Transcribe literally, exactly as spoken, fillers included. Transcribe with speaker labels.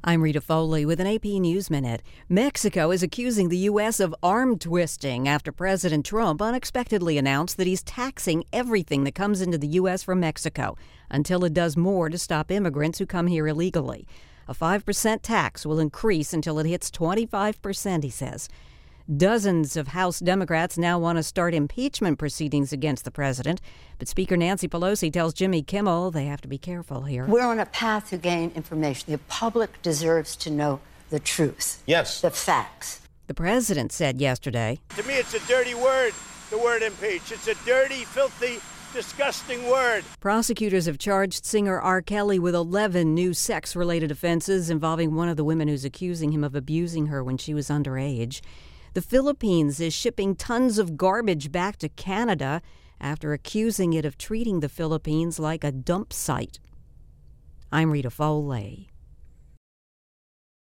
Speaker 1: I'm Rita Foley with an A P News Minute. Mexico is accusing the U S of arm twisting after President Trump unexpectedly announced that he's taxing everything that comes into the U S from Mexico until it does more to stop immigrants who come here illegally. A five percent tax will increase until it hits twenty-five percent, he says. Dozens of House Democrats now want to start impeachment proceedings against the president. But Speaker Nancy Pelosi tells Jimmy Kimmel they have to be careful here.
Speaker 2: We're on a path to gain information. The public deserves to know the truth.
Speaker 3: Yes.
Speaker 2: The facts.
Speaker 1: The president said yesterday,
Speaker 4: To me, it's a dirty word, the word impeach. It's a dirty, filthy, disgusting word.
Speaker 1: Prosecutors have charged singer R. Kelly with eleven new sex-related offenses involving one of the women who's accusing him of abusing her when she was underage. The Philippines is shipping tons of garbage back to Canada after accusing it of treating the Philippines like a dump site. I'm Rita Foley.